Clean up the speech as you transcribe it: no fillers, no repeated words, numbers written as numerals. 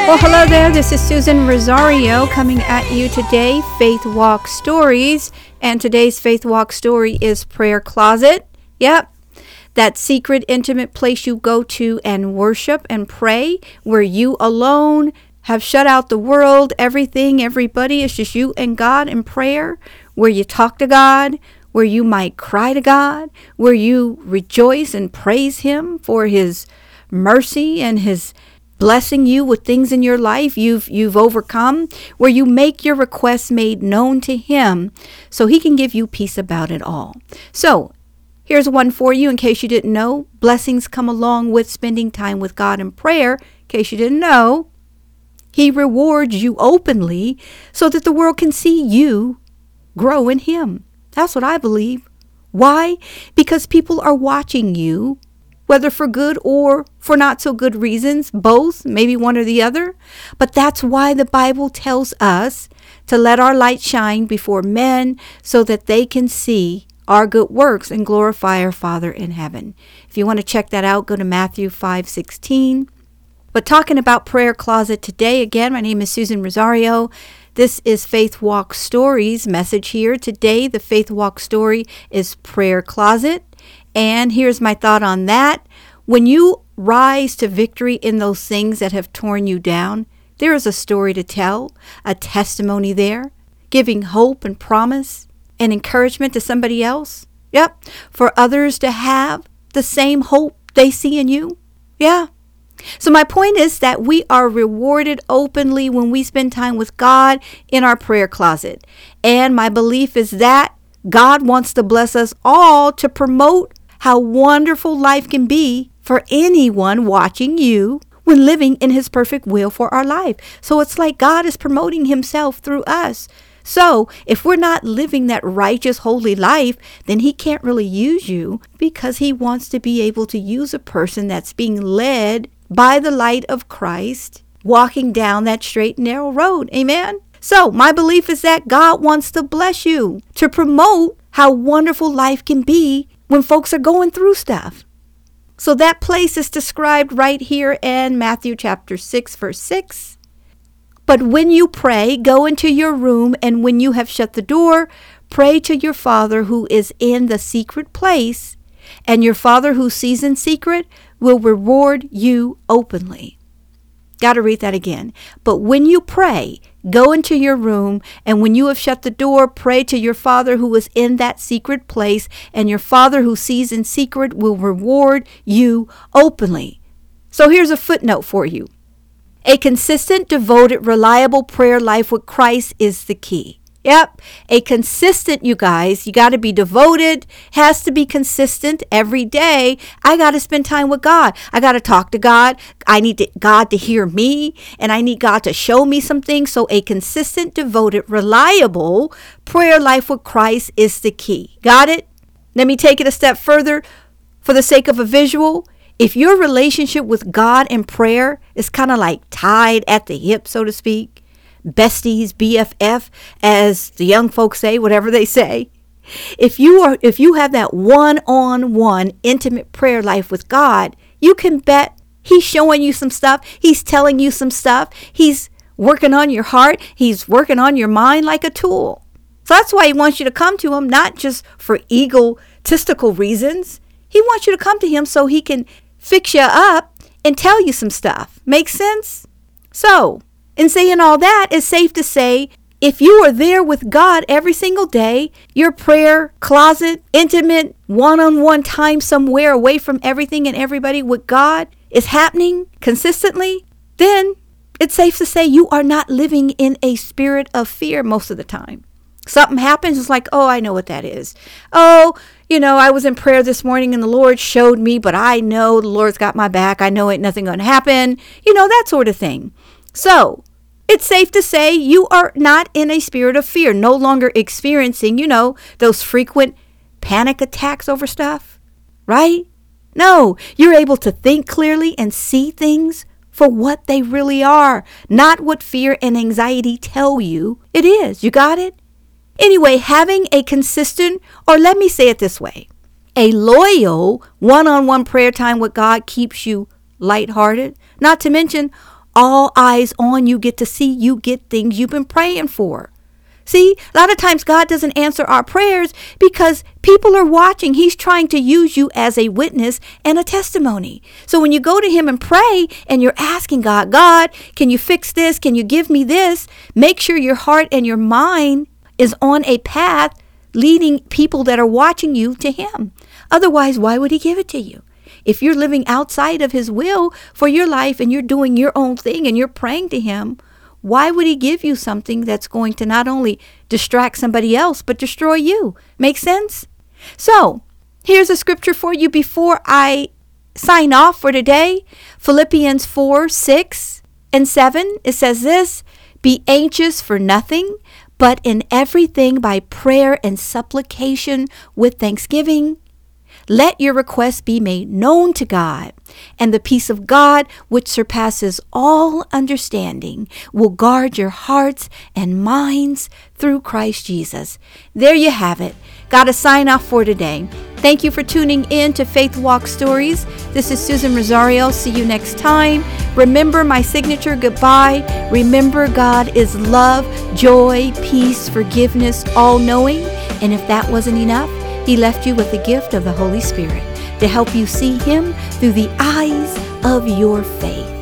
Well, hello there. This is Susan Rosario coming at you today, Faith Walk Stories. And today's Faith Walk story is Prayer Closet. Yep. That secret, intimate place you go to and worship and pray, where you alone have shut out the world, everything, everybody. It's just you and God in prayer, where you talk to God, where you might cry to God, where you rejoice and praise Him for His mercy and His blessing you with things in your life you've overcome, where you make your requests made known to Him so He can give you peace about it all. So here's one for you in case you didn't know. Blessings come along with spending time with God in prayer. In case you didn't know, He rewards you openly so that the world can see you grow in Him. That's what I believe. Why? Because people are watching you, whether for good or for not so good reasons, both, maybe one or the other. But that's why the Bible tells us to let our light shine before men so that they can see our good works and glorify our Father in heaven. If you want to check that out, go to Matthew 5:16. But talking about Prayer Closet today, again, my name is Susan Rosario. This is Faith Walk Stories message here. Today, the Faith Walk story is Prayer Closet. And here's my thought on that. When you rise to victory in those things that have torn you down, there is a story to tell, a testimony there, giving hope and promise and encouragement to somebody else. Yep, for others to have the same hope they see in you. Yeah. So my point is that we are rewarded openly when we spend time with God in our prayer closet. And my belief is that God wants to bless us all to promote how wonderful life can be for anyone watching you when living in His perfect will for our life. So it's like God is promoting Himself through us. So if we're not living that righteous, holy life, then He can't really use you, because He wants to be able to use a person that's being led by the light of Christ, walking down that straight and narrow road. Amen? So my belief is that God wants to bless you to promote how wonderful life can be when folks are going through stuff. So that place is described right here in Matthew chapter 6, verse 6. But when you pray, go into your room, and when you have shut the door, pray to your Father who is in the secret place, and your Father who sees in secret will reward you openly. Got to read that again. But when you pray, go into your room, and when you have shut the door, pray to your Father who is in that secret place, and your Father who sees in secret will reward you openly. So here's a footnote for you. A consistent, devoted, reliable prayer life with Christ is the key. Yep, a consistent, you guys, you got to be devoted, has to be consistent every day. I got to spend time with God. I got to talk to God. I need God to hear me, and I need God to show me some things. So a consistent, devoted, reliable prayer life with Christ is the key. Got it? Let me take it a step further for the sake of a visual. If your relationship with God in prayer is kind of like tied at the hip, so to speak, besties, BFF, as the young folks say, whatever they say. If you have that one-on-one intimate prayer life with God, you can bet He's showing you some stuff. He's telling you some stuff. He's working on your heart. He's working on your mind like a tool. So that's why He wants you to come to Him, not just for egotistical reasons. He wants you to come to Him so He can fix you up and tell you some stuff. Make sense? So, in saying all that, it's safe to say, if you are there with God every single day, your prayer closet, intimate, one-on-one time somewhere away from everything and everybody with God is happening consistently, then it's safe to say you are not living in a spirit of fear most of the time. Something happens, it's like, oh, I know what that is. Oh, I was in prayer this morning and the Lord showed me, but I know the Lord's got my back. I know ain't nothing going to happen. That sort of thing. So, it's safe to say you are not in a spirit of fear, no longer experiencing, those frequent panic attacks over stuff, right? No, you're able to think clearly and see things for what they really are, not what fear and anxiety tell you it is. You got it? Anyway, having a consistent, or let me say it this way, a loyal one-on-one prayer time with God keeps you lighthearted, not to mention all eyes on you get to see you get things you've been praying for. See, a lot of times God doesn't answer our prayers because people are watching. He's trying to use you as a witness and a testimony. So when you go to him and pray and you're asking God, God, can you fix this? Can you give me this? Make sure your heart and your mind is on a path leading people that are watching you to him. Otherwise, why would he give it to you? If you're living outside of his will for your life and you're doing your own thing and you're praying to him, why would he give you something that's going to not only distract somebody else, but destroy you? Make sense? So, here's a scripture for you before I sign off for today. Philippians 4:6-7. It says this, be anxious for nothing, but in everything by prayer and supplication with thanksgiving. Let your requests be made known to God, and the peace of God, which surpasses all understanding, will guard your hearts and minds through Christ Jesus. There you have it. Got a sign off for today. Thank you for tuning in to Faith Walk Stories. This is Susan Rosario. See you next time. Remember my signature goodbye. Remember, God is love, joy, peace, forgiveness, all-knowing. And if that wasn't enough, he left you with the gift of the Holy Spirit to help you see him through the eyes of your faith.